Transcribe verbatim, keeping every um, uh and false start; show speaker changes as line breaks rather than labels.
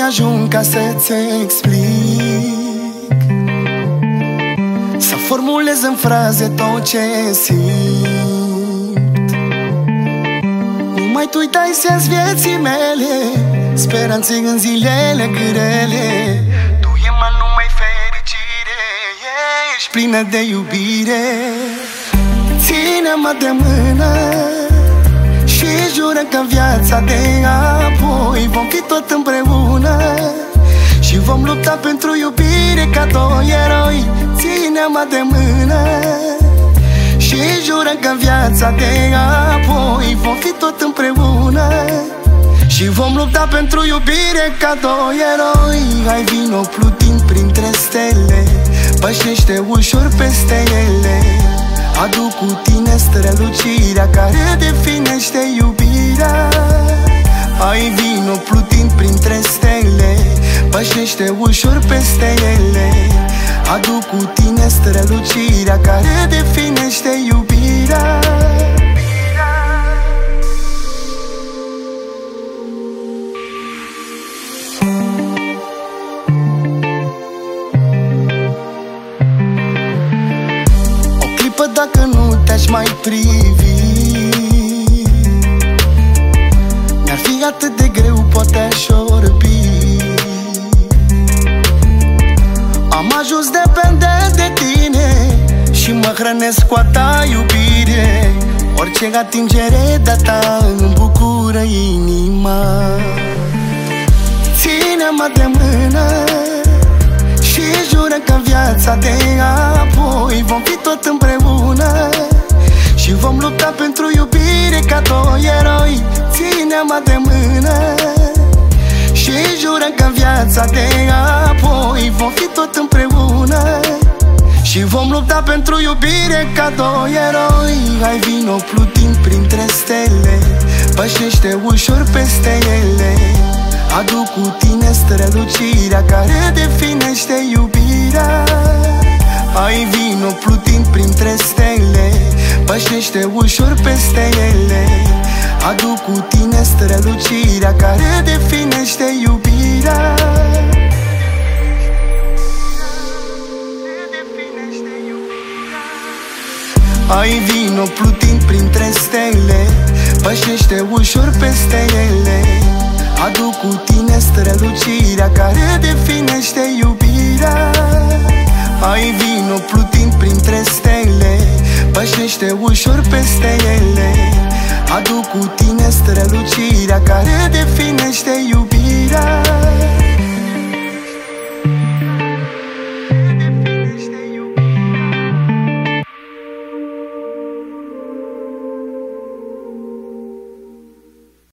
ajung ca să-ți explic, să formulez în fraze tot ce simt. Numai tu-i dai sens vieții mele, speranțe în zilele grele. Tu e mai numai fericire, ești plină de iubire. Ține-mă de mână și jură că viața de apoi vom fi tot împreună și vom lupta pentru iubire ca doi eroi. Ține-mă de mână și jură că viața de apoi vom fi tot împreună și vom lupta pentru iubire ca doi eroi. Hai vino plutind printre stele, pășește ușor peste ele. Aduc cu tine strălucirea care definește iubirea. Hai vino plutind printre stele, pășește ușor peste ele. Aduc cu tine strălucirea care definește iubirea. Dacă nu te-aș mai privi, mi-ar fi atât de greu, poate aș orbi. Am ajuns dependent de tine și mă hrănesc cu a ta iubire. Orice atingere de-a ta îmi bucură inima. Ține-mă de mână și jură că viața de apoi vom fi tot împreună și vom lupta pentru iubire ca doi eroi. Ține-mă de mână și jură că viața de apoi vom fi tot împreună și vom lupta pentru iubire ca doi eroi. Hai vino plutind printre stele, pășește ușor peste ele. Aduc cu tine strălucirea care definește iubirea. Hai vino plutind printre stele, pășește ușor peste ele. Aduc cu tine strălucirea care definește iubirea. Hai vino plutind printre stele, pășește ușor peste ele. Aduc cu tine strălucirea care definește iubirea. Hai vino plutind printre stele, pășește ușor peste ele. Aduc cu tine strălucirea care definește iubirea.